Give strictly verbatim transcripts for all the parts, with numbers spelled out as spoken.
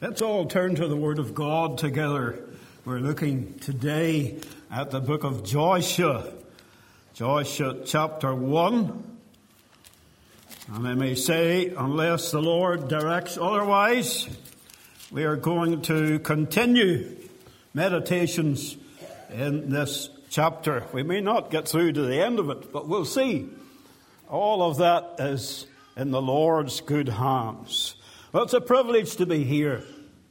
Let's all turn to the Word of God together. We're looking today at the book of Joshua, Joshua chapter one. And I may say, unless the Lord directs otherwise, we are going to continue meditations in this chapter. We may not get through to the end of it, but we'll see. All of that is in the Lord's good hands. Well, it's a privilege to be here,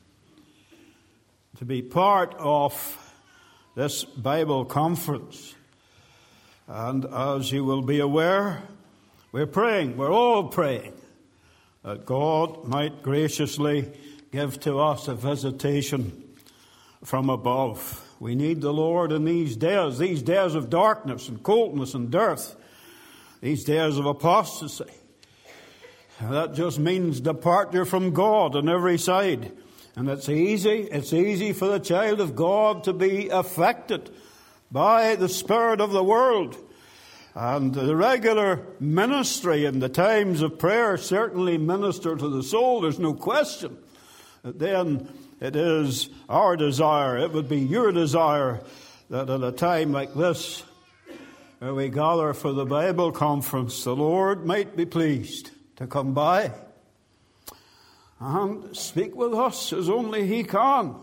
to be part of this Bible conference. And as you will be aware, we're praying, we're all praying, that God might graciously give to us a visitation from above. We need the Lord in these days, these days of darkness and coldness and dearth, these days of apostasy. That just means departure from God on every side. And it's easy, it's easy for the child of God to be affected by the spirit of the world. And the regular ministry in the times of prayer certainly minister to the soul, there's no question. But then it is our desire, it would be your desire, that at a time like this, where we gather for the Bible conference, the Lord might be pleased to come by and speak with us as only He can,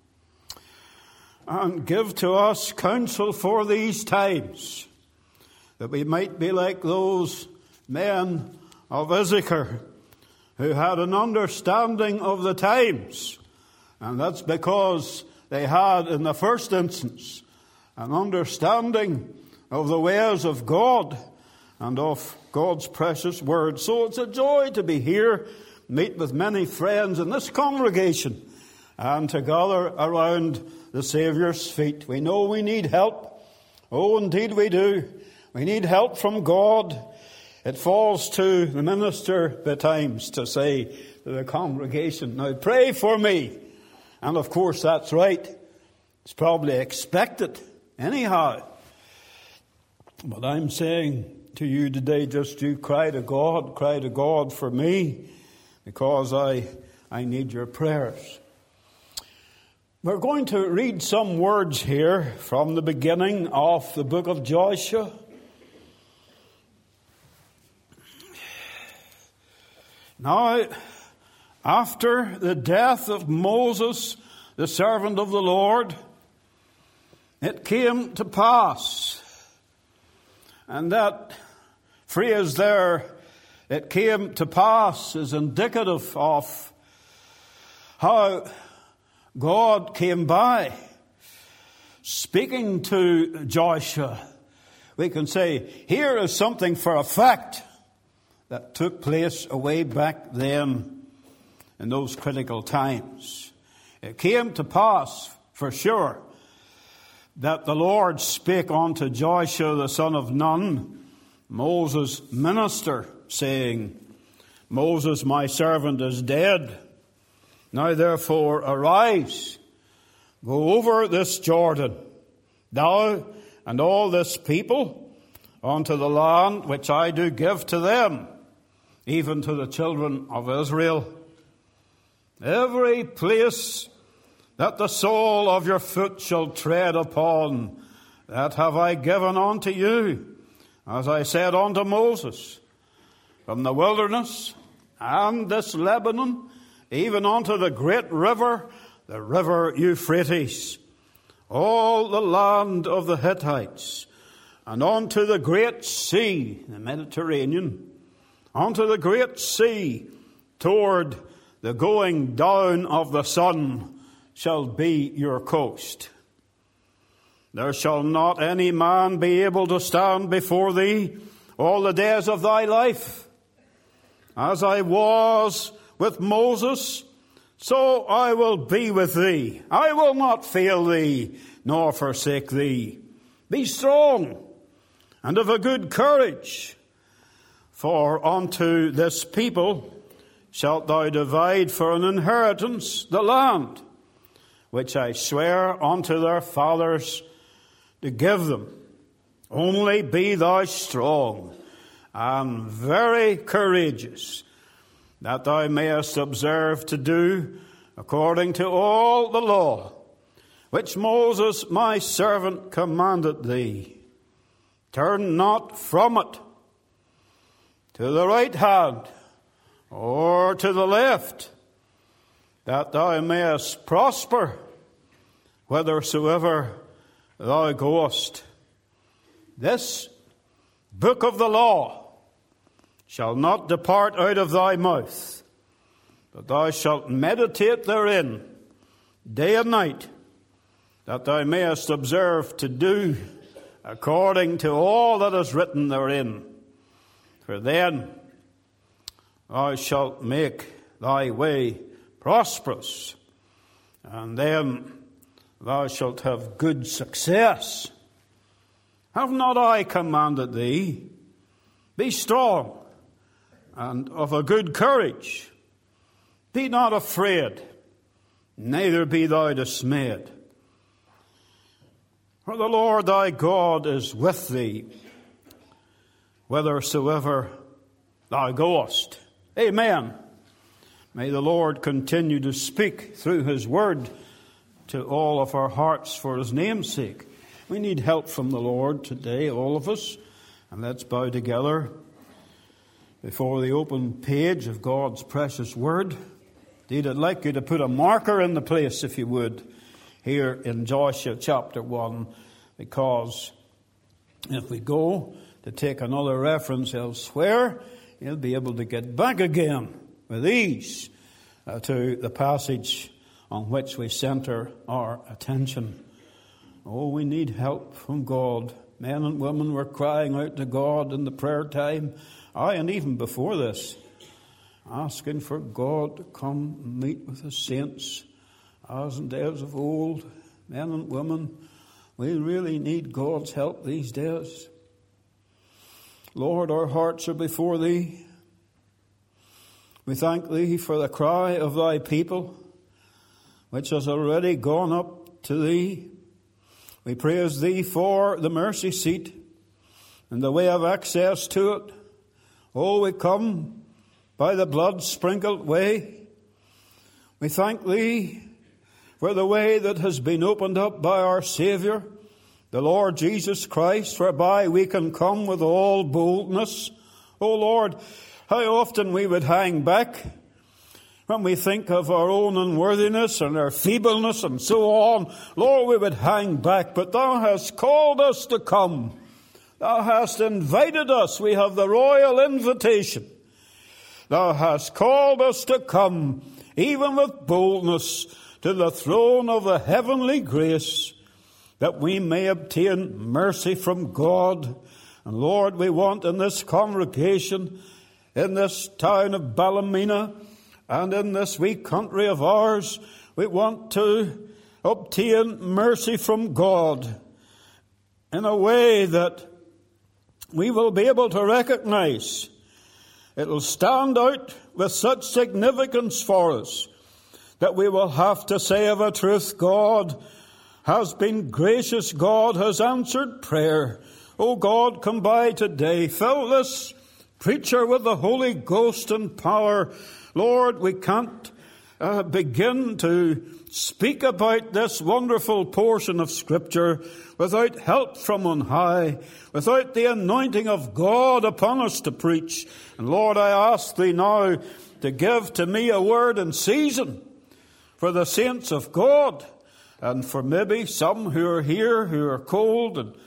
and give to us counsel for these times, that we might be like those men of Issachar who had an understanding of the times. And that's because they had, in the first instance, an understanding of the ways of God and of God's precious word. So it's a joy to be here, meet with many friends in this congregation, and to gather around the Saviour's feet. We know we need help. Oh, indeed we do. We need help from God. It falls to the minister betimes to say to the congregation, now pray for me. And of course that's right. It's probably expected anyhow. But I'm saying to you today, just you cry to God, cry to God for me, because I, I need your prayers. We're going to read some words here from the beginning of the book of Joshua. Now, after the death of Moses, the servant of the Lord, it came to pass, and that phrase there, it came to pass, is indicative of how God came by speaking to Joshua. We can say, here is something for a fact that took place way back then in those critical times. It came to pass, for sure, that the Lord spake unto Joshua the son of Nun, Moses' minister, saying, Moses my servant is dead. Now therefore arise, go over this Jordan, thou and all this people, unto the land which I do give to them, even to the children of Israel. Every place that the sole of your foot shall tread upon, that have I given unto you, as I said unto Moses, from the wilderness and this Lebanon, even unto the great river, the river Euphrates, all the land of the Hittites, and unto the great sea, the Mediterranean, unto the great sea, toward the going down of the sun, shall be your coast. There shall not any man be able to stand before thee all the days of thy life. As I was with Moses, so I will be with thee. I will not fail thee, nor forsake thee. Be strong, and of a good courage, for unto this people shalt thou divide for an inheritance the land, which I swear unto their fathers to give them. Only be thou strong and very courageous, that thou mayest observe to do according to all the law, which Moses my servant commanded thee. Turn not from it to the right hand or to the left, that thou mayest prosper whithersoever thou goest. This book of the law shall not depart out of thy mouth, but thou shalt meditate therein day and night, that thou mayest observe to do according to all that is written therein. For then thou shalt make thy way prosperous, and then thou shalt have good success. Have not I commanded thee? Be strong and of a good courage. Be not afraid, neither be thou dismayed. For the Lord thy God is with thee, whithersoever thou goest. Amen. May the Lord continue to speak through his word to all of our hearts for his name's sake. We need help from the Lord today, all of us. And let's bow together before the open page of God's precious word. Indeed, I'd like you to put a marker in the place, if you would, here in Joshua chapter one, because if we go to take another reference elsewhere, you'll be able to get back again with ease uh, to the passage on which we center our attention. Oh, we need help from God. Men and women were crying out to God in the prayer time, aye, and even before this, asking for God to come and meet with the saints, as in days of old. Men and women, we really need God's help these days. Lord, our hearts are before thee. We thank thee for the cry of thy people, which has already gone up to thee. We praise thee for the mercy seat and the way of access to it. Oh, we come by the blood-sprinkled way. We thank thee for the way that has been opened up by our Saviour, the Lord Jesus Christ, whereby we can come with all boldness. Oh, Lord, how often we would hang back when we think of our own unworthiness and our feebleness and so on. Lord, we would hang back, but thou hast called us to come. Thou hast invited us. We have the royal invitation. Thou hast called us to come, even with boldness, to the throne of the heavenly grace, that we may obtain mercy from God. And Lord, we want in this congregation, in this town of Ballymena, and in this wee country of ours, we want to obtain mercy from God in a way that we will be able to recognize. It will stand out with such significance for us that we will have to say of a truth, God has been gracious. God has answered prayer. Oh God, come by today. Fill this preacher with the Holy Ghost and power. Lord, we can't uh, begin to speak about this wonderful portion of Scripture without help from on high, without the anointing of God upon us to preach. And Lord, I ask thee now to give to me a word in season for the saints of God, and for maybe some who are here who are cold and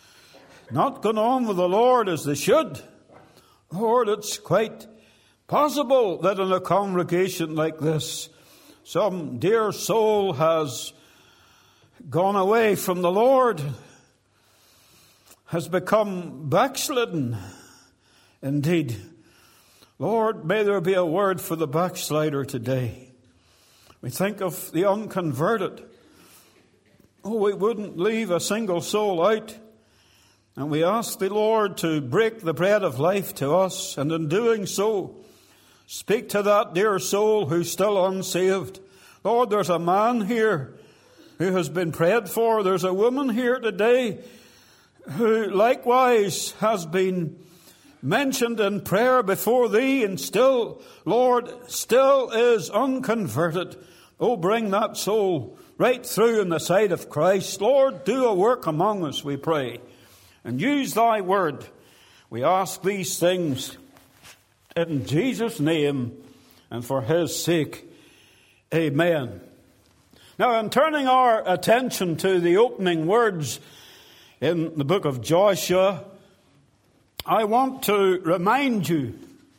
not gone on with the Lord as they should. Lord, it's quite possible that in a congregation like this, some dear soul has gone away from the Lord, has become backslidden. Indeed, Lord, may there be a word for the backslider today. We think of the unconverted. Oh, we wouldn't leave a single soul out. And we ask the Lord to break the bread of life to us, and in doing so, speak to that dear soul who's still unsaved. Lord, there's a man here who has been prayed for. There's a woman here today who likewise has been mentioned in prayer before thee, and still, Lord, still is unconverted. Oh, bring that soul right through in the sight of Christ. Lord, do a work among us, we pray. And use thy word. We ask these things in Jesus' name and for his sake. Amen. Now, in turning our attention to the opening words in the book of Joshua, I want to remind you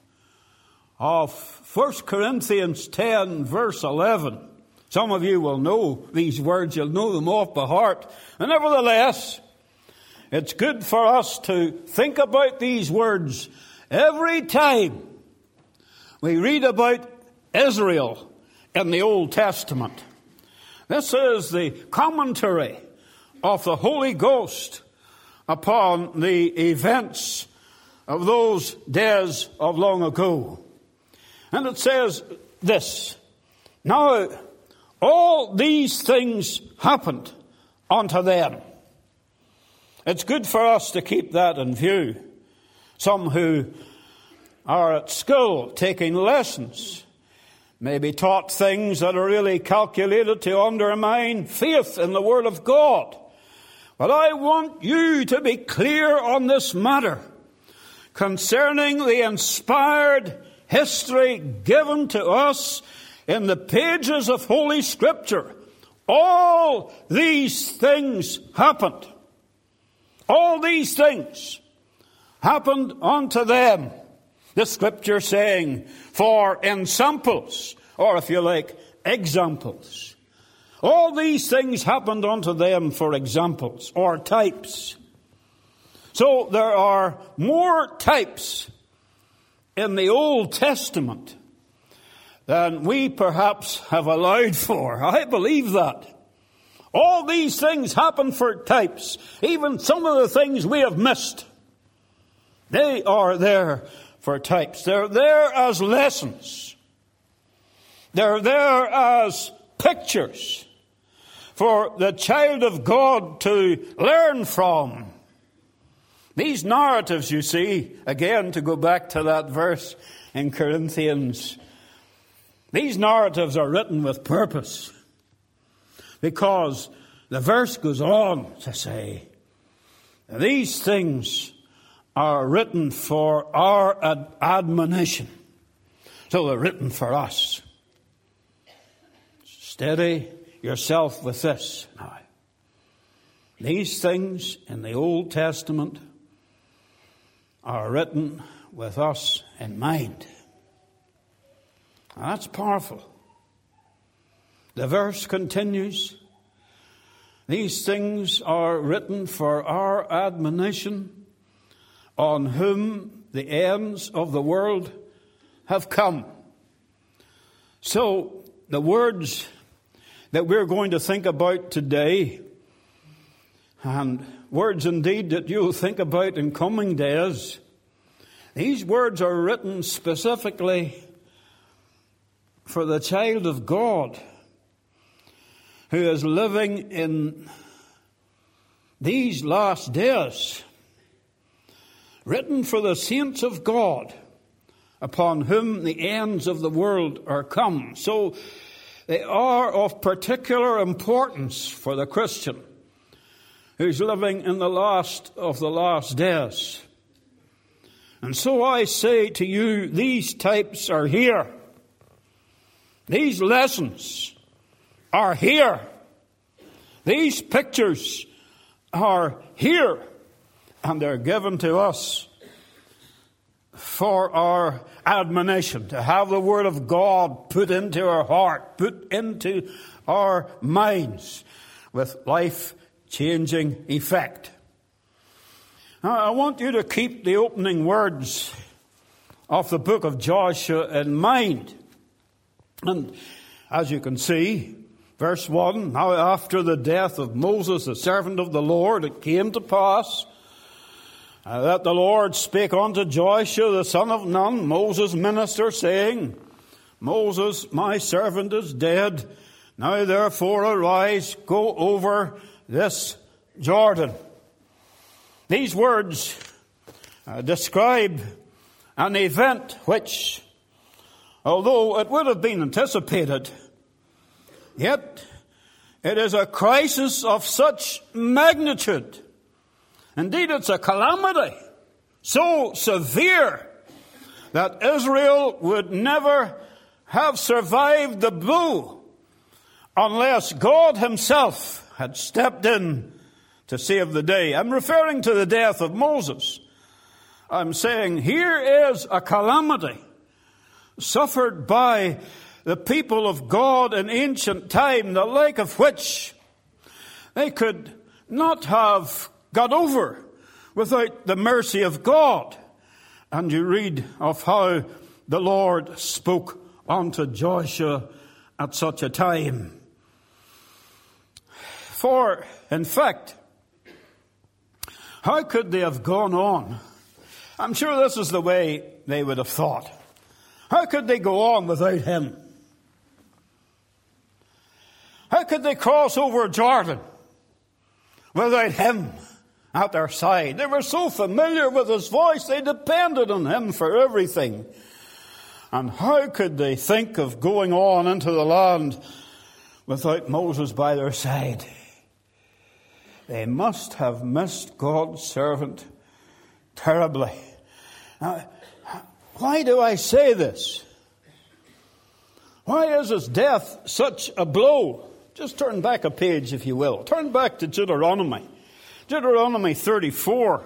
of First Corinthians ten, verse eleven. Some of you will know these words. You'll know them off by heart. And nevertheless, it's good for us to think about these words every time we read about Israel in the Old Testament. This is the commentary of the Holy Ghost upon the events of those days of long ago. And it says this: Now, all these things happened unto them. It's good for us to keep that in view. Some who are at school taking lessons may be taught things that are really calculated to undermine faith in the Word of God. But I want you to be clear on this matter concerning the inspired history given to us in the pages of Holy Scripture. All these things happened. All these things happened unto them. The Scripture saying, for ensamples, or if you like, examples. All these things happened unto them for examples, or types. So there are more types in the Old Testament than we perhaps have allowed for. I believe that. All these things happen for types. Even some of the things we have missed, they are there for types. They're there as lessons. They're there as pictures for the child of God to learn from. These narratives, you see, again, to go back to that verse in Corinthians, these narratives are written with purpose, because the verse goes on to say, these things are written for our ad- admonition. So they're written for us. Steady yourself with this now. These things in the Old Testament are written with us in mind. Now, that's powerful. The verse continues, these things are written for our admonition, on whom the ends of the world have come. So, the words that we're going to think about today, and words indeed that you'll think about in coming days, these words are written specifically for the child of God who is living in these last days. Written for the saints of God, upon whom the ends of the world are come. So they are of particular importance for the Christian who's living in the last of the last days. And so I say to you, these types are here. These lessons are here. These pictures are here. And they're given to us for our admonition, to have the Word of God put into our heart, put into our minds with life-changing effect. Now, I want you to keep the opening words of the book of Joshua in mind. And as you can see, verse one, now after the death of Moses, the servant of the Lord, it came to pass Uh, that the Lord spake unto Joshua the son of Nun, Moses' minister, saying, Moses, my servant, is dead. Now therefore arise, go over this Jordan. These words uh, describe an event which, although it would have been anticipated, Yet it is a crisis of such magnitude. Indeed, it's a calamity so severe that Israel would never have survived the blow unless God himself had stepped in to save the day. I'm referring to the death of Moses. I'm saying here is a calamity suffered by the people of God in ancient time, the like of which they could not have got over without the mercy of God. And you read of how the Lord spoke unto Joshua at such a time. For, in fact, how could they have gone on? I'm sure this is the way they would have thought. How could they go on without him? How could they cross over Jordan without him at their side? They were so familiar with his voice, they depended on him for everything. And how could they think of going on into the land without Moses by their side? They must have missed God's servant terribly. Now, why do I say this? Why is his death such a blow? Just turn back a page, if you will. Turn back to Deuteronomy. Deuteronomy thirty-four.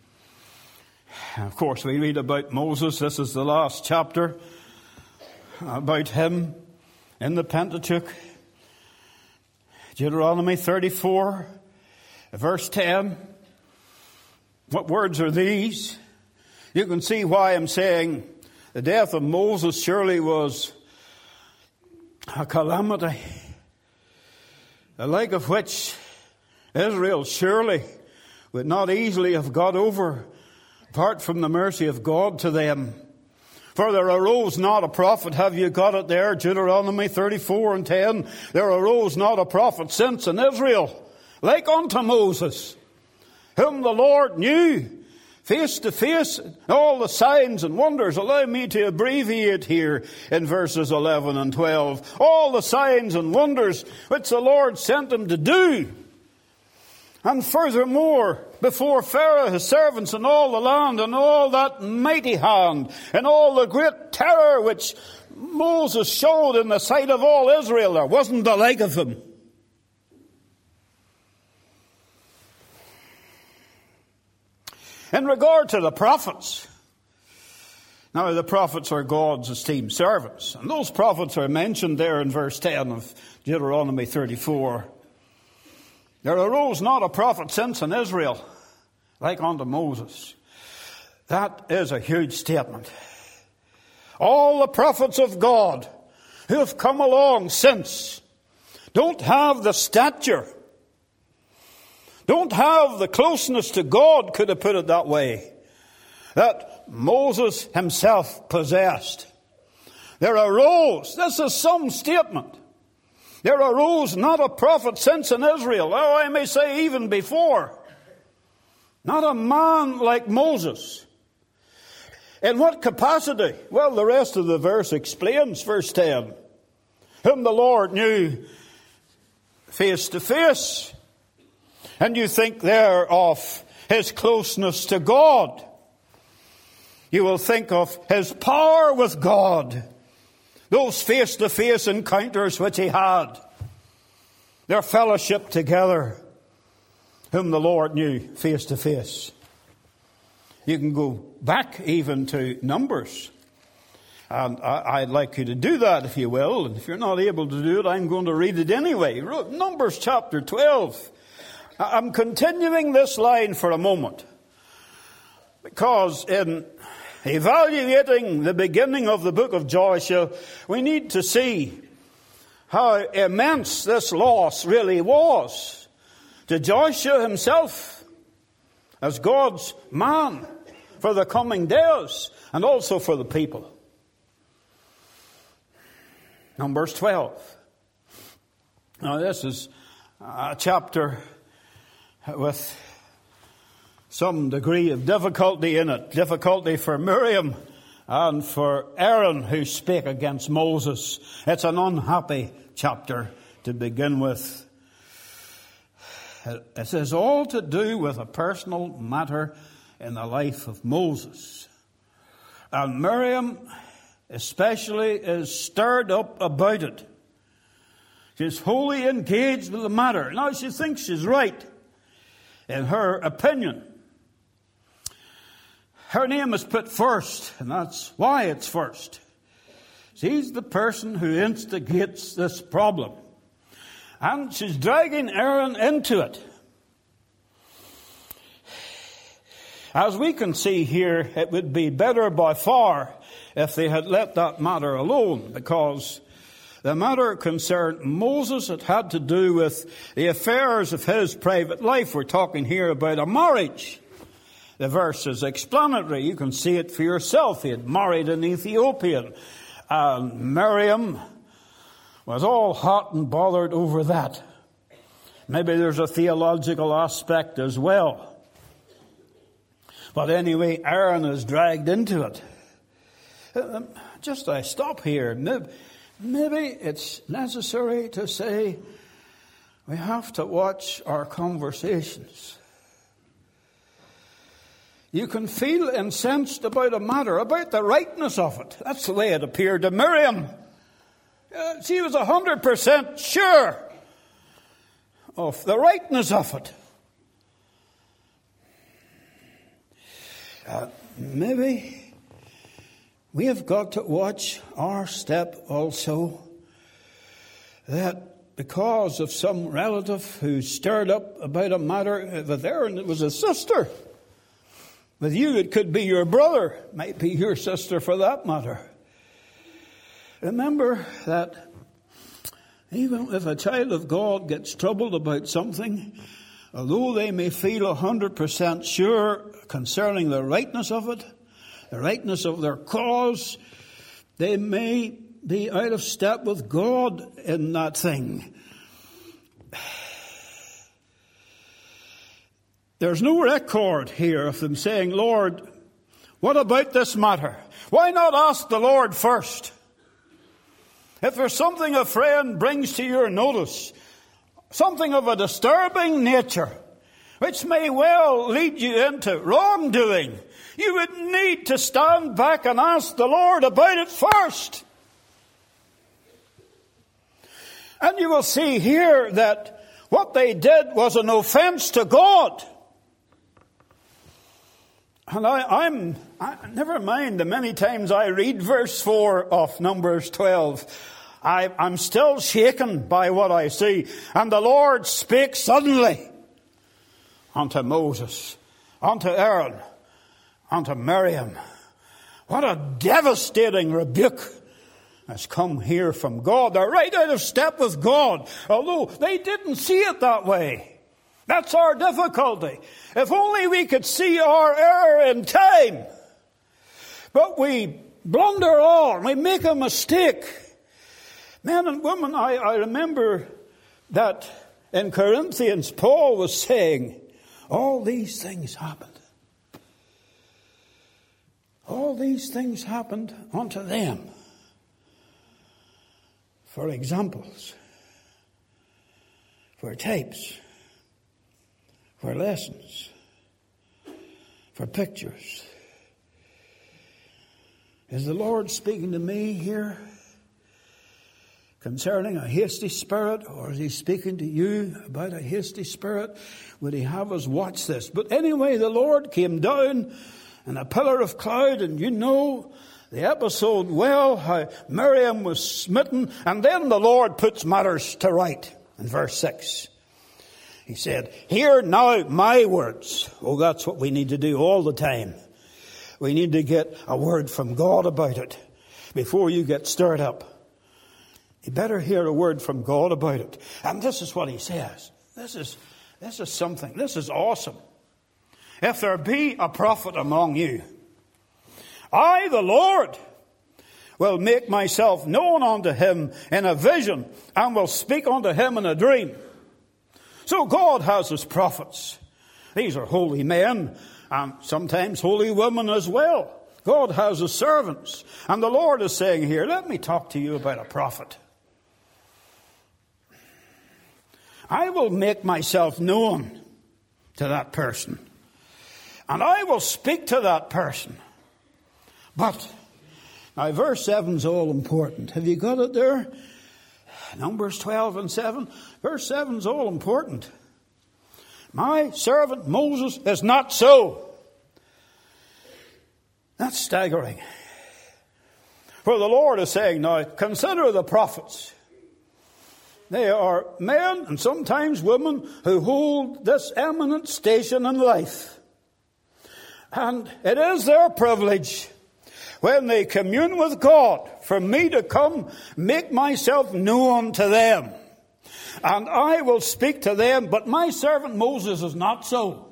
Of course, we read about Moses. This is the last chapter about him in the Pentateuch. Deuteronomy thirty-four, verse ten. What words are these? You can see why I'm saying the death of Moses surely was a calamity, the like of which Israel surely would not easily have got over apart from the mercy of God to them. For there arose not a prophet, have you got it there? Deuteronomy thirty-four and ten. There arose not a prophet since in Israel, like unto Moses, whom the Lord knew face to face, all the signs and wonders. Allow me to abbreviate here in verses eleven and twelve. All the signs and wonders which the Lord sent him to do. And furthermore, before Pharaoh, his servants, and all the land, and all that mighty hand, and all the great terror which Moses showed in the sight of all Israel, there wasn't the like of him. In regard to the prophets, now the prophets are God's esteemed servants, and those prophets are mentioned there in verse ten of Deuteronomy thirty-four. There arose not a prophet since in Israel, like unto Moses. That is a huge statement. All the prophets of God who have come along since don't have the stature, don't have the closeness to God, could have put it that way, that Moses himself possessed. There arose, this is some statement, there arose not a prophet since in Israel, or I may say even before, not a man like Moses. In what capacity? Well, the rest of the verse explains, verse ten. Whom the Lord knew face to face. And you think there of his closeness to God. You will think of his power with God. Those face-to-face encounters which he had. Their fellowship together. Whom the Lord knew face-to-face. You can go back even to Numbers. And I'd like you to do that if you will. And if you're not able to do it, I'm going to read it anyway. Numbers chapter twelve. I'm continuing this line for a moment. Because in evaluating the beginning of the book of Joshua, we need to see how immense this loss really was to Joshua himself as God's man for the coming days and also for the people. Numbers twelve. Now this is a chapter with some degree of difficulty in it. Difficulty for Miriam and for Aaron who spake against Moses. It's an unhappy chapter to begin with. It has all to do with a personal matter in the life of Moses. And Miriam especially is stirred up about it. She's wholly engaged with the matter. Now she thinks she's right in her opinion. Her name is put first, and that's why it's first. She's the person who instigates this problem. And she's dragging Aaron into it. As we can see here, it would be better by far if they had let that matter alone, because the matter concerned Moses. It had to do with the affairs of his private life. We're talking here about a marriage. The verse is explanatory. You can see it for yourself. He had married an Ethiopian. And Miriam was all hot and bothered over that. Maybe there's a theological aspect as well. But anyway, Aaron is dragged into it. Um, just I stop here. Maybe it's necessary to say we have to watch our conversations. You can feel incensed about a matter, about the rightness of it. That's the way it appeared to Miriam. Uh, she was a hundred percent sure of the rightness of it. Uh, maybe we have got to watch our step also, that because of some relative who stirred up about a matter with Aaron, it was a sister. With you, it could be your brother, might be your sister for that matter. Remember that even if a child of God gets troubled about something, although they may feel a hundred percent sure concerning the rightness of it, the rightness of their cause, they may be out of step with God in that thing. There's no record here of them saying, Lord, what about this matter? Why not ask the Lord first? If there's something a friend brings to your notice, something of a disturbing nature, which may well lead you into wrongdoing, you would need to stand back and ask the Lord about it first. And you will see here that what they did was an offense to God. And I, I'm, I, never mind the many times I read verse four of Numbers twelve. I, I'm still shaken by what I see. And the Lord spake suddenly unto Moses, unto Aaron, unto Miriam. What a devastating rebuke has come here from God. They're right out of step with God, although they didn't see it that way. That's our difficulty. If only we could see our error in time. But we blunder on. We make a mistake. Men and women, I, I remember that in Corinthians, Paul was saying, all these things happened. All these things happened unto them. For examples. For types. For lessons, for pictures. Is the Lord speaking to me here concerning a hasty spirit, or is he speaking to you about a hasty spirit? Would he have us watch this? But anyway, the Lord came down in a pillar of cloud, and you know the episode well, how Miriam was smitten, and then the Lord puts matters to right in verse six. He said, hear now my words. Oh, that's what we need to do all the time. We need to get a word from God about it before you get stirred up. You better hear a word from God about it. And this is what he says. This is, this is something. This is awesome. If there be a prophet among you, I, the Lord, will make myself known unto him in a vision, and will speak unto him in a dream. So God has his prophets. These are holy men and sometimes holy women as well. God has his servants. And the Lord is saying here, let me talk to you about a prophet. I will make myself known to that person. And I will speak to that person. But, now verse seven is all important. Have you got it there? Numbers twelve and seven. Verse seven is all important. My servant Moses is not so. That's staggering. For the Lord is saying, now, consider the prophets. They are men and sometimes women who hold this eminent station in life. And it is their privilege when they commune with God for me to come make myself known to them. And I will speak to them, but my servant Moses is not so.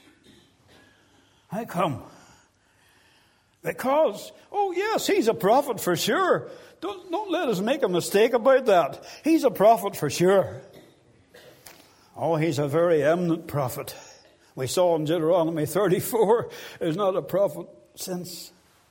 How come? Because, oh yes, he's a prophet for sure. Don't, don't let us make a mistake about that. He's a prophet for sure. Oh, he's a very eminent prophet. We saw in Deuteronomy thirty-four, there's not a prophet since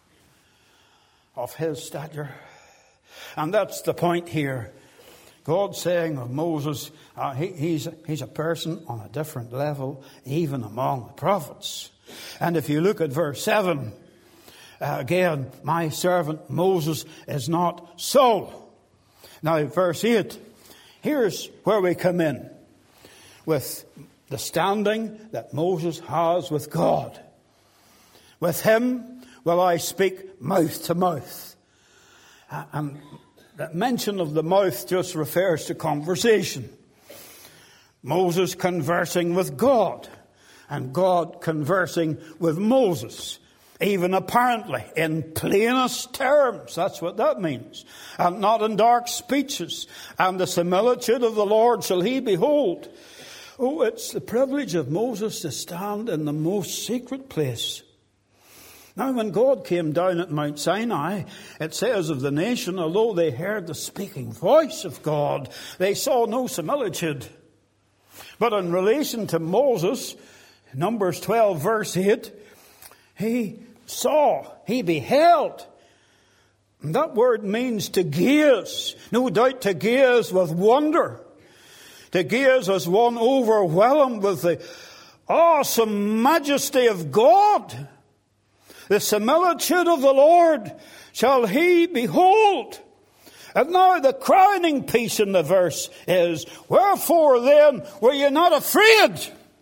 of his stature. And that's the point here. God saying of Moses, uh, he, he's, he's a person on a different level, even among the prophets. And if you look at verse seven, uh, again, my servant Moses is not so. Now, verse eight, here's where we come in with the standing that Moses has with God. With him will I speak mouth to mouth. Uh, and that mention of the mouth just refers to conversation. Moses conversing with God, and God conversing with Moses, even apparently in plainest terms. That's what that means. And not in dark speeches. And the similitude of the Lord shall he behold. Oh, it's the privilege of Moses to stand in the most secret place. Now, when God came down at Mount Sinai, it says of the nation, although they heard the speaking voice of God, they saw no similitude. But in relation to Moses, Numbers twelve, verse eight, he saw, he beheld. And that word means to gaze. No doubt to gaze with wonder. To gaze as one overwhelmed with the awesome majesty of God. The similitude of the Lord shall he behold. And now the crowning piece in the verse is, wherefore then were you not afraid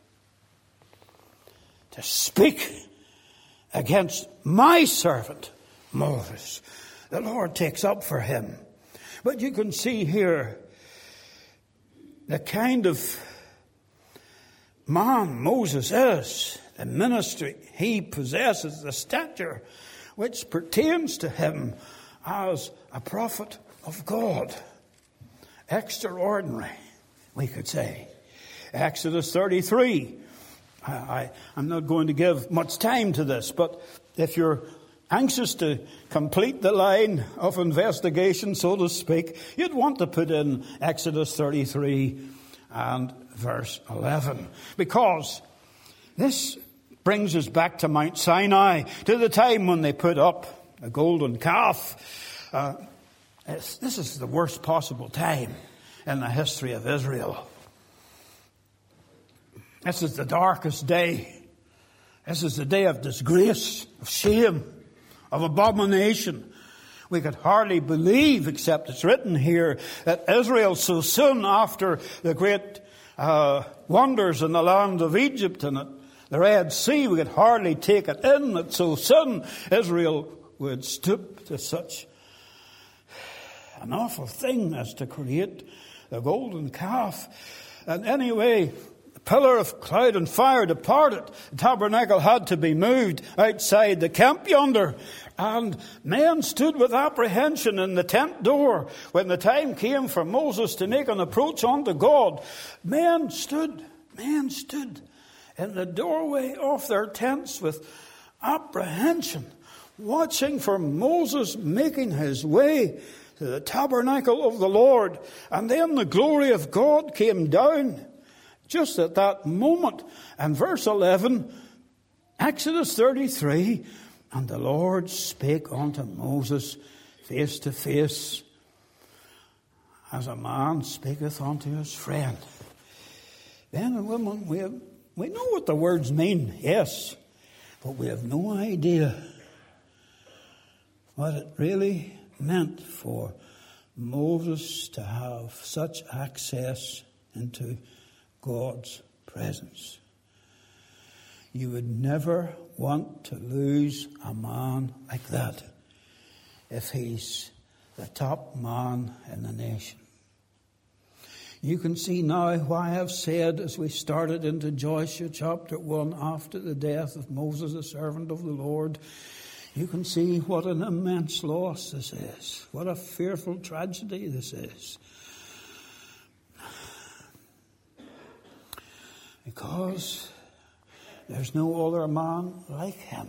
to speak against my servant Moses? The Lord takes up for him. But you can see here the kind of man Moses is. The ministry he possesses, the stature which pertains to him as a prophet of God. Extraordinary, we could say. Exodus thirty-three. I, I, I'm not going to give much time to this, but if you're anxious to complete the line of investigation, so to speak, you'd want to put in Exodus thirty-three and verse eleven. Because this brings us back to Mount Sinai, to the time when they put up a golden calf. Uh, this is the worst possible time in the history of Israel. This is the darkest day. This is the day of disgrace, of shame, of abomination. We could hardly believe, except it's written here, that Israel so soon after the great uh, wonders in the land of Egypt and at the Red Sea, we could hardly take it in that so soon Israel would stoop to such an awful thing as to create the golden calf. And anyway, the pillar of cloud and fire departed. The tabernacle had to be moved outside the camp yonder. And men stood with apprehension in the tent door when the time came for Moses to make an approach unto God. Men stood, men stood in the doorway of their tents with apprehension, watching for Moses making his way to the tabernacle of the Lord. And then the glory of God came down just at that moment. And verse eleven, Exodus thirty-three, and the Lord spake unto Moses face to face, as a man speaketh unto his friend. Men and women, we have, we know what the words mean, yes, but we have no idea what it really meant for Moses to have such access into God's presence. You would never want to lose a man like that if he's the top man in the nation. You can see now why I've said, as we started into Joshua chapter one, after the death of Moses, the servant of the Lord, you can see what an immense loss this is. What a fearful tragedy this is. Because there's no other man like him.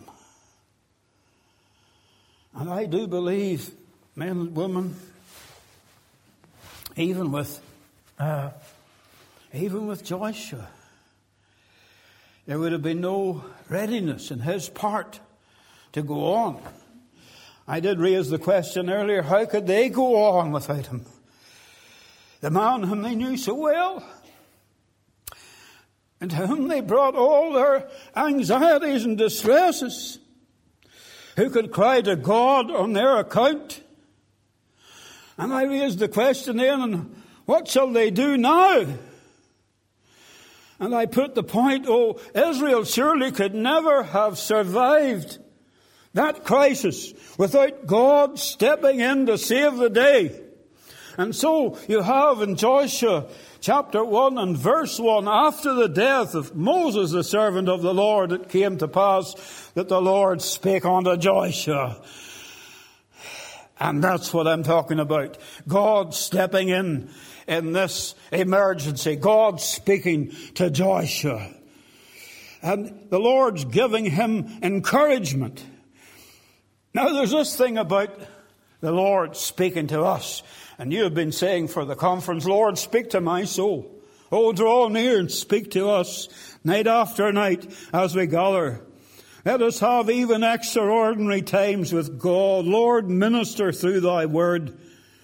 And I do believe, men and women, even with uh, even with Joshua, there would have been no readiness in his part to go on. I did raise the question earlier, how could they go on without him? The man whom they knew so well, and to whom they brought all their anxieties and distresses, who could cry to God on their account. And I raised the question then, and what shall they do now? And I put the point, oh, Israel surely could never have survived that crisis without God stepping in to save the day. And so you have in Joshua chapter one and verse one, after the death of Moses, the servant of the Lord, it came to pass that the Lord spake unto Joshua. And that's what I'm talking about. God stepping in in this emergency. God speaking to Joshua. And the Lord's giving him encouragement. Now there's this thing about the Lord speaking to us. And you have been saying for the conference, Lord, speak to my soul. Oh, draw near and speak to us night after night as we gather. Let us have even extraordinary times with God. Lord, minister through thy word.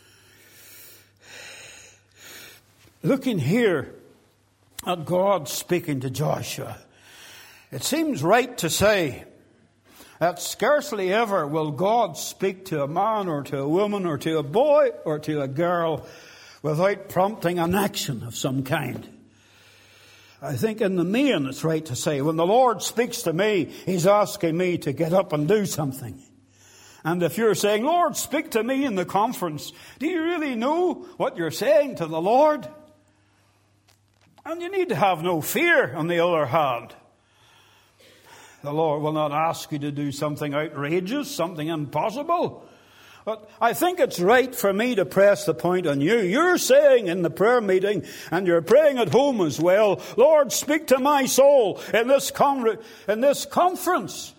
Looking here at God speaking to Joshua, it seems right to say that scarcely ever will God speak to a man or to a woman or to a boy or to a girl without prompting an action of some kind. I think in the main it's right to say, when the Lord speaks to me, He's asking me to get up and do something. And if you're saying, Lord, speak to me in the conference, do you really know what you're saying to the Lord? And you need to have no fear, on the other hand. The Lord will not ask you to do something outrageous, something impossible. But I think it's right for me to press the point on you. You're saying in the prayer meeting, and you're praying at home as well, Lord, speak to my soul in this, con- in this conference.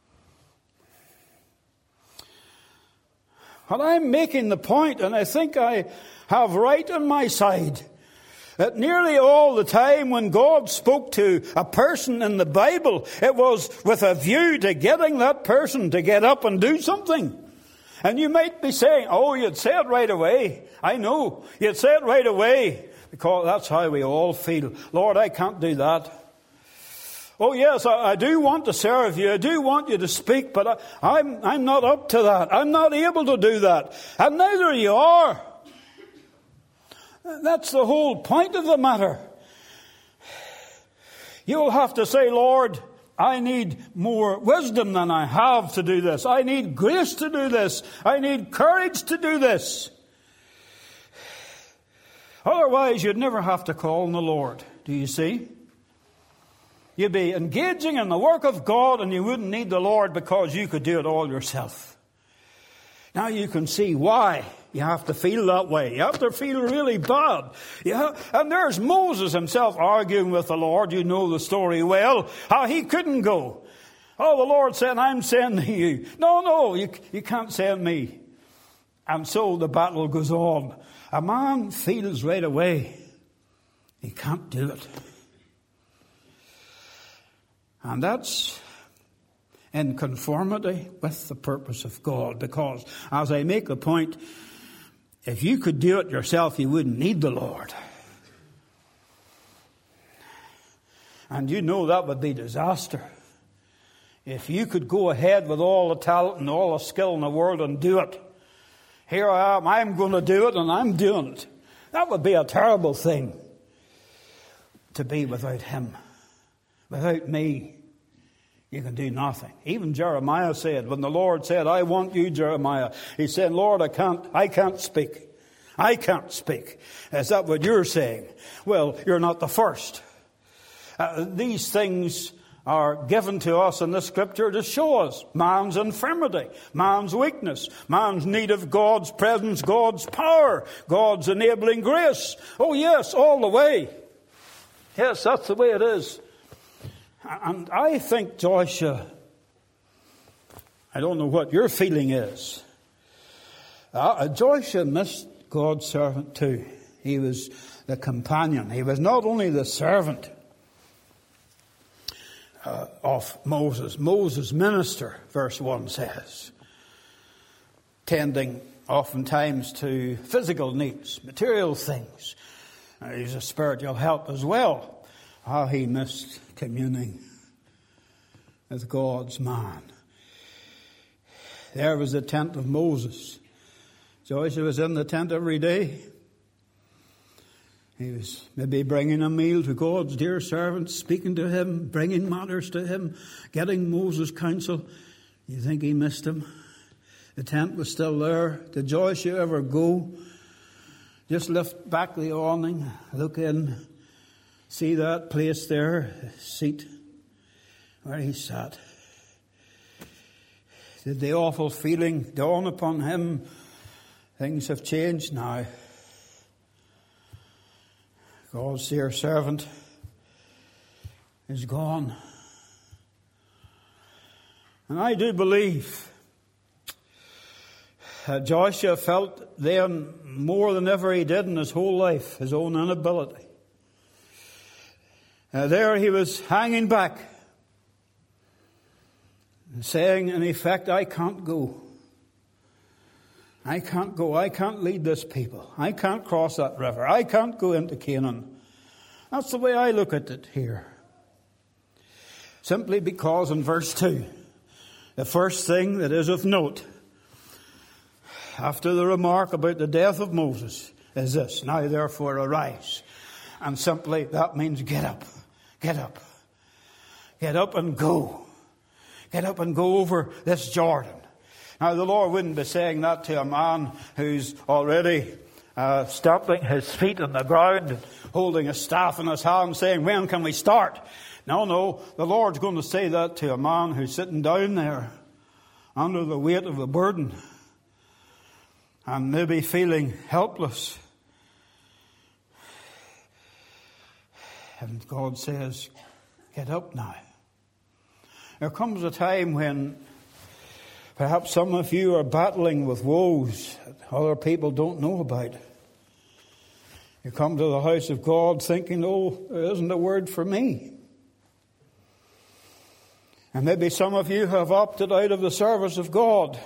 But I'm making the point, and I think I have right on my side, that nearly all the time when God spoke to a person in the Bible, it was with a view to getting that person to get up and do something. And you might be saying, oh, you'd say it right away. I know. You'd say it right away. Because that's how we all feel. Lord, I can't do that. Oh, yes, I, I do want to serve you. I do want you to speak, but I, I'm, I'm not up to that. I'm not able to do that. And neither you are. That's the whole point of the matter. You'll have to say, Lord, I need more wisdom than I have to do this. I need grace to do this. I need courage to do this. Otherwise, you'd never have to call on the Lord. Do you see? You'd be engaging in the work of God and you wouldn't need the Lord because you could do it all yourself. Now you can see why you have to feel that way. You have to feel really bad. Yeah, and there's Moses himself arguing with the Lord. You know the story well. How he couldn't go. Oh, the Lord said, I'm sending you. No, no, you, you can't send me. And so the battle goes on. A man feels right away he can't do it. And that's in conformity with the purpose of God. Because, as I make the point, if you could do it yourself, you wouldn't need the Lord. And you know that would be disaster. If you could go ahead with all the talent and all the skill in the world and do it. Here I am, I'm going to do it, and I'm doing it. That would be a terrible thing, to be without him. Without me, you can do nothing. Even Jeremiah said, when the Lord said, I want you, Jeremiah, he said, Lord, I can't, I can't speak. I can't speak. Is that what you're saying? Well, you're not the first. Uh, these things are given to us in the Scripture to show us man's infirmity, man's weakness, man's need of God's presence, God's power, God's enabling grace. Oh yes, all the way. Yes, that's the way it is. And I think Joshua, I don't know what your feeling is. Uh, Joshua missed God's servant too. He was the companion. He was not only the servant Uh, of Moses. Moses, minister, verse one says, tending oftentimes to physical needs, material things. Uh, he's a spiritual help as well. How he missed communing with God's man. There was the tent of Moses. Joshua was in the tent every day. He was maybe bringing a meal to God's dear servant, speaking to him, bringing matters to him, getting Moses' counsel. You think he missed him? The tent was still there. Did Joshua ever go? Just lift back the awning, look in, see that place there, the seat where he sat. Did the awful feeling dawn upon him? Things have changed now. God's dear servant is gone. And I do believe that Joshua felt then more than ever he did in his whole life, his own inability. Uh, there he was hanging back, saying in effect, I can't go. I can't go. I can't lead this people. I can't cross that river. I can't go into Canaan. That's the way I look at it here. Simply because in verse two, the first thing that is of note, after the remark about the death of Moses, is this: now therefore arise. And simply that means get up. Get up. Get up and go. Get up and go over this Jordan. Now, the Lord wouldn't be saying that to a man who's already uh, stamping his feet on the ground and holding a staff in his hand, saying, when can we start? No, no, the Lord's going to say that to a man who's sitting down there under the weight of the burden and maybe feeling helpless. And God says, get up now. There comes a time when perhaps some of you are battling with woes that other people don't know about. You come to the house of God thinking, oh, there isn't a word for me. And maybe some of you have opted out of the service of God.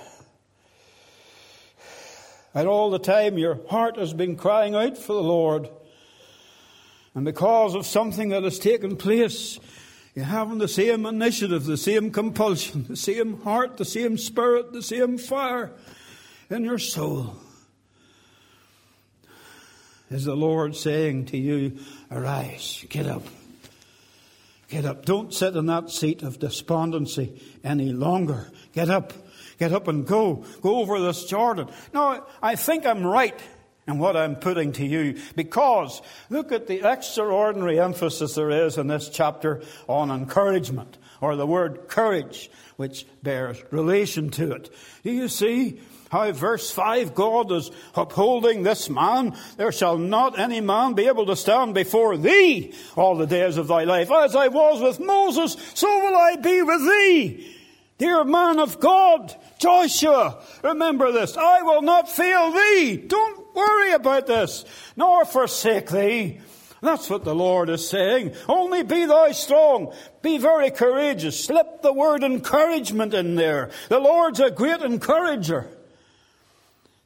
And all the time your heart has been crying out for the Lord. And because of something that has taken place, you haven't the same initiative, the same compulsion, the same heart, the same spirit, the same fire in your soul. Is the Lord saying to you, arise, get up. Get up. Don't sit in that seat of despondency any longer. Get up. Get up and go. Go over this Jordan. Now, I think I'm right in what I'm putting to you, because look at the extraordinary emphasis there is in this chapter on encouragement, or the word courage, which bears relation to it. Do you see how verse five, God is upholding this man? There shall not any man be able to stand before thee all the days of thy life. As I was with Moses, so will I be with thee. Dear man of God, Joshua, remember this. I will not fail thee. Don't worry about this, nor forsake thee. That's what the Lord is saying. Only be thou strong. Be very courageous. Slip the word encouragement in there. The Lord's a great encourager.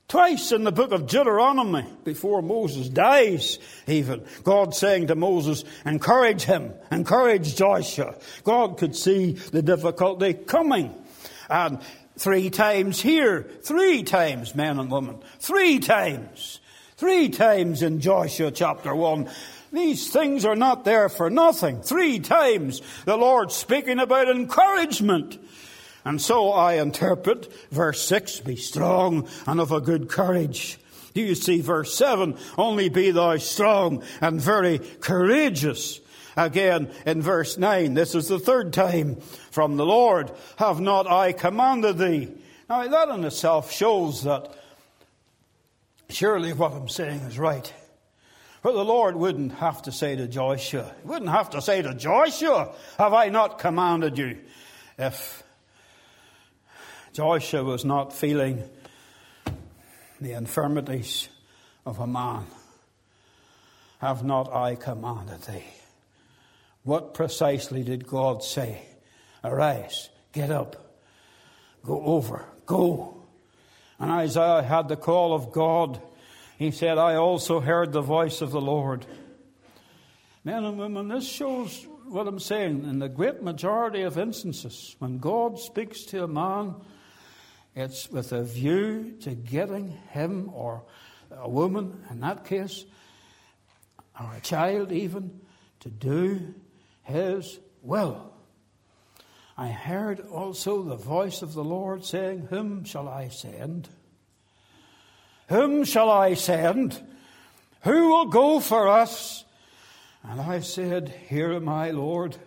Twice in the book of Deuteronomy, before Moses dies even, God saying to Moses, encourage him, encourage Joshua. God could see the difficulty coming. And three times here, three times, men and women, three times, three times in Joshua chapter one. These things are not there for nothing. Three times the Lord speaking about encouragement. And so I interpret verse six, be strong and of a good courage. Do you see verse seven, only be thou strong and very courageous. Again in verse nine, this is the third time from the Lord, have not I commanded thee? Now that in itself shows that surely what I'm saying is right. For the Lord wouldn't have to say to Joshua, he wouldn't have to say to Joshua, have I not commanded you? If Joshua was not feeling the infirmities of a man, have not I commanded thee? What precisely did God say? Arise, get up, go over, go. And Isaiah had the call of God. He said, I also heard the voice of the Lord. Men and women, this shows what I'm saying. In the great majority of instances, when God speaks to a man, it's with a view to getting him or a woman, in that case, or a child even, to do his will. I heard also the voice of the Lord saying, whom shall I send? Whom shall I send? Who will go for us? And I said, here am I, Lord.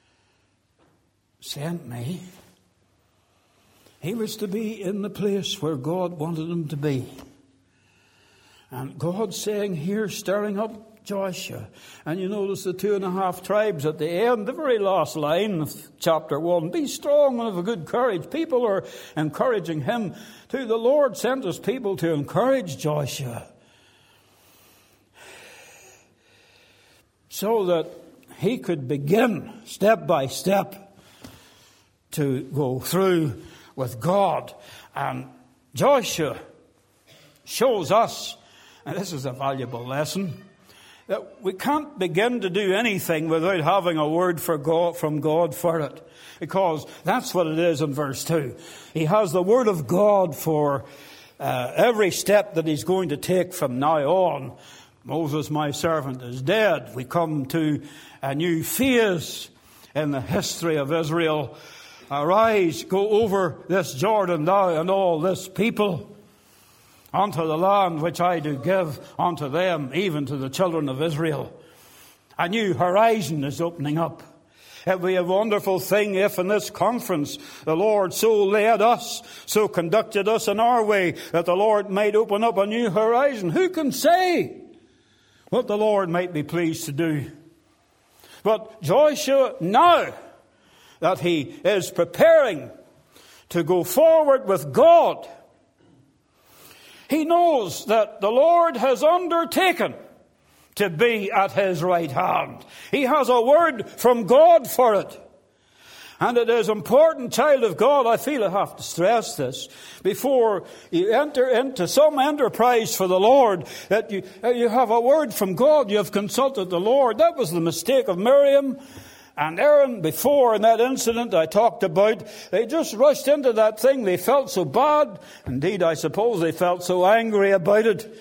Send me. He was to be in the place where God wanted him to be. And God saying here, stirring up Joshua. And you notice the two and a half tribes at the end, the very last line of chapter one. Be strong and of a good courage. People are encouraging him. To the Lord sent his people to encourage Joshua, so that he could begin step by step to go through with God. And Joshua shows us, and this is a valuable lesson, that we can't begin to do anything without having a word for God, from God for it. Because that's what it is in verse two. He has the word of God for uh, every step that he's going to take from now on. Moses, my servant, is dead. We come to a new phase in the history of Israel. Arise, go over this Jordan, thou and all this people, unto the land which I do give unto them, even to the children of Israel. A new horizon is opening up. It would be a wonderful thing if in this conference the Lord so led us, so conducted us in our way, that the Lord might open up a new horizon. Who can say what the Lord might be pleased to do? But Joshua, now that he is preparing to go forward with God, he knows that the Lord has undertaken to be at his right hand. He has a word from God for it. And it is important, child of God, I feel I have to stress this, before you enter into some enterprise for the Lord, that you, you have a word from God, you have consulted the Lord. That was the mistake of Miriam and Aaron before in that incident I talked about. They just rushed into that thing. They felt so bad. Indeed, I suppose they felt so angry about it.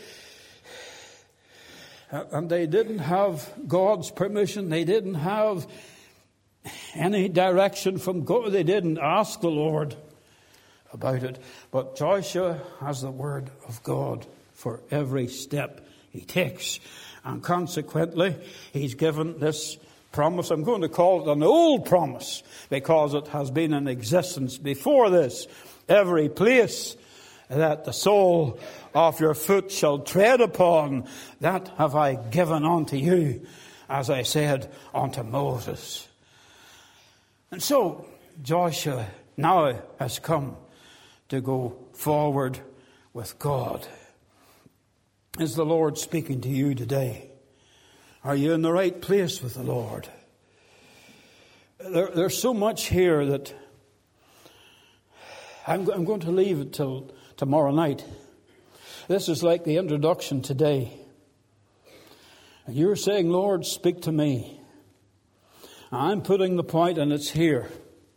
And they didn't have God's permission. They didn't have any direction from God. They didn't ask the Lord about it. But Joshua has the word of God for every step he takes. And consequently, he's given this promise. I'm going to call it an old promise because it has been in existence before this. Every place that the sole of your foot shall tread upon, that have I given unto you, as I said unto Moses. And so Joshua now has come to go forward with God. Is the Lord speaking to you today? Are you in the right place with the Lord? There, there's so much here that I'm, I'm going to leave it till tomorrow night. This is like the introduction today. And you're saying, Lord, speak to me. I'm putting the point, and it's here,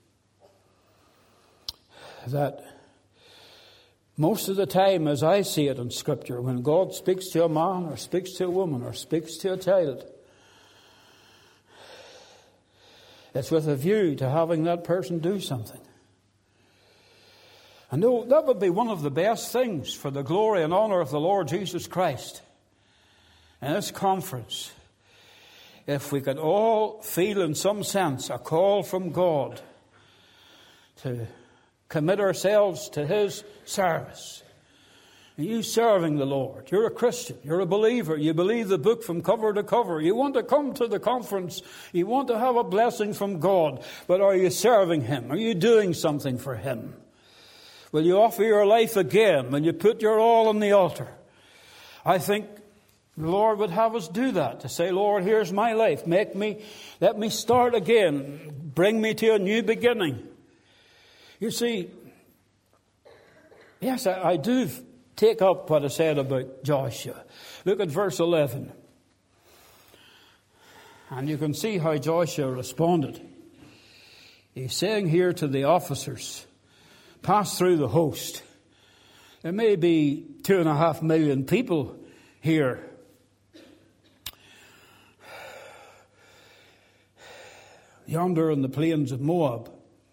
that most of the time, as I see it in Scripture, when God speaks to a man or speaks to a woman or speaks to a child, it's with a view to having that person do something. I know that would be one of the best things for the glory and honor of the Lord Jesus Christ. In this conference, if we could all feel in some sense a call from God to commit ourselves to His service. And you serving the Lord. You're a Christian. You're a believer. You believe the book from cover to cover. You want to come to the conference. You want to have a blessing from God. But are you serving Him? Are you doing something for Him? Will you offer your life again? Will you put your all on the altar? I think the Lord would have us do that. To say, Lord, here's my life. Make me, let me start again. Bring me to a new beginning. You see, yes, I, I do take up what I said about Joshua. Look at verse eleven. And you can see how Joshua responded. He's saying here to the officers, pass through the host. There may be two and a half million people here. Yonder in the plains of Moab.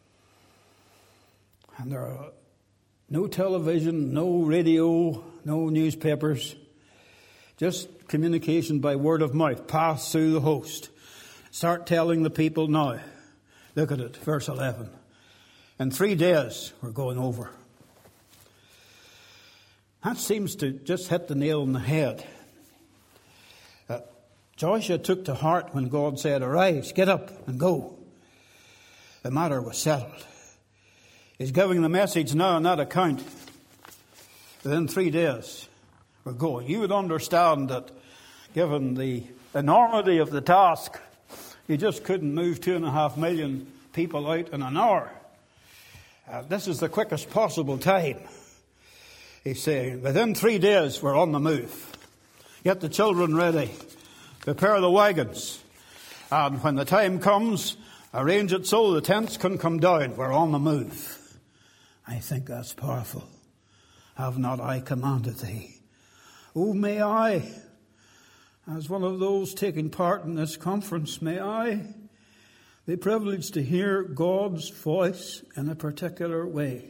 And there are no television, no radio, no newspapers. Just communication by word of mouth. Pass through the host. Start telling the people now. Look at it, verse eleven. In three days, we're going over. That seems to just hit the nail on the head. Uh, Joshua took to heart when God said, arise, get up and go. The matter was settled. He's giving the message now on that account. Within three days, we're going. You would understand that given the enormity of the task, you just couldn't move two and a half million people out in an hour. Uh, this is the quickest possible time. He's saying, within three days, we're on the move. Get the children ready. Prepare the wagons. And when the time comes, arrange it so the tents can come down. We're on the move. I think that's powerful. Have not I commanded thee? Oh, may I, as one of those taking part in this conference, may I be privileged to hear God's voice in a particular way.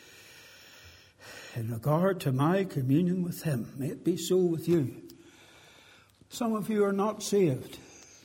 In regard to my communion with Him, may it be so with you. Some of you are not saved.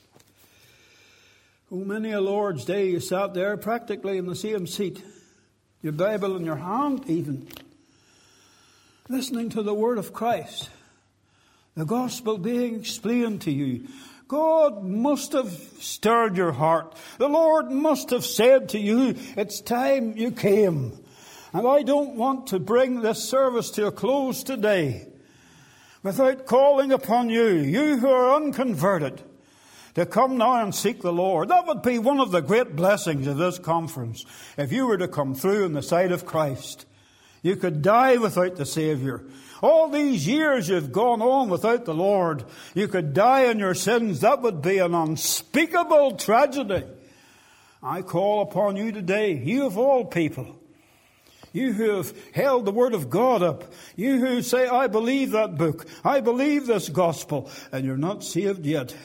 Oh, many a Lord's Day you sat there practically in the same seat, your Bible in your hand even, listening to the Word of Christ, the gospel being explained to you. God must have stirred your heart. The Lord must have said to you, it's time you came. And I don't want to bring this service to a close today without calling upon you, you who are unconverted, to come now and seek the Lord. That would be one of the great blessings of this conference. If you were to come through in the sight of Christ, you could die without the Savior. All these years you've gone on without the Lord, you could die in your sins. That would be an unspeakable tragedy. I call upon you today, you of all people, you who have held the Word of God up, you who say, I believe that book, I believe this gospel, and you're not saved yet.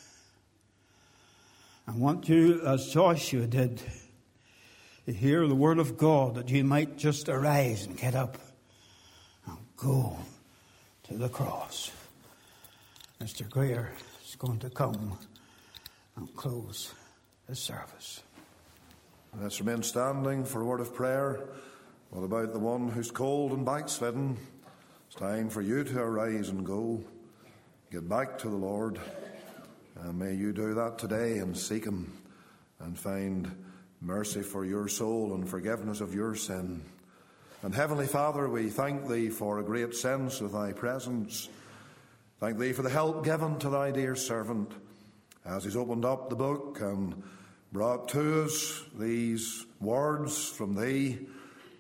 I want you, as Joshua did, to hear the Word of God, that you might just arise and get up and go to the cross. Mister Greer is going to come and close the service. Let's remain standing for a word of prayer. What about the one who's cold and backslidden? It's time for you to arise and go. Get back to the Lord. And may you do that today and seek Him and find mercy for your soul and forgiveness of your sin. And Heavenly Father, we thank Thee for a great sense of Thy presence. Thank Thee for the help given to Thy dear servant as he's opened up the book and brought to us these words from Thee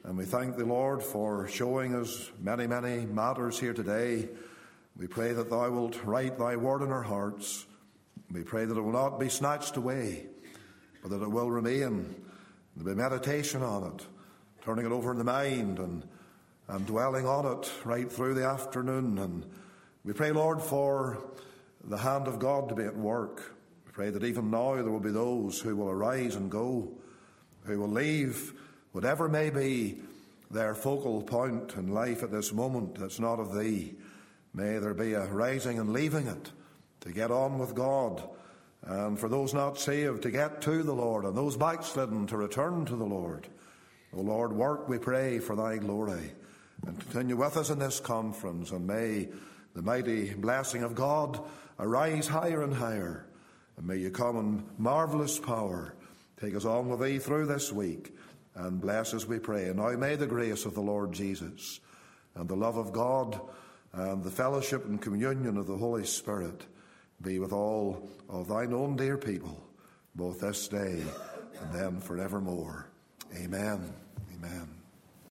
And we thank the Lord for showing us many, many matters here today. We pray that thou wilt write thy word in our hearts. We pray that it will not be snatched away, but that it will remain. There'll be meditation on it, turning it over in the mind and, and dwelling on it right through the afternoon. And we pray, Lord, for the hand of God to be at work. We pray that even now there will be those who will arise and go, who will leave whatever may be their focal point in life at this moment that's not of thee. May there be a rising and leaving it to get on with God, and for those not saved to get to the Lord, and those backslidden to return to the Lord. O Lord, work, we pray, for thy glory, and continue with us in this conference, and may the mighty blessing of God arise higher and higher, and may you come in marvellous power, take us on with thee through this week, and bless us, we pray. And now may the grace of the Lord Jesus, and the love of God, and the fellowship and communion of the Holy Spirit be with all of thine own dear people, both this day and then forevermore. Amen. Amen.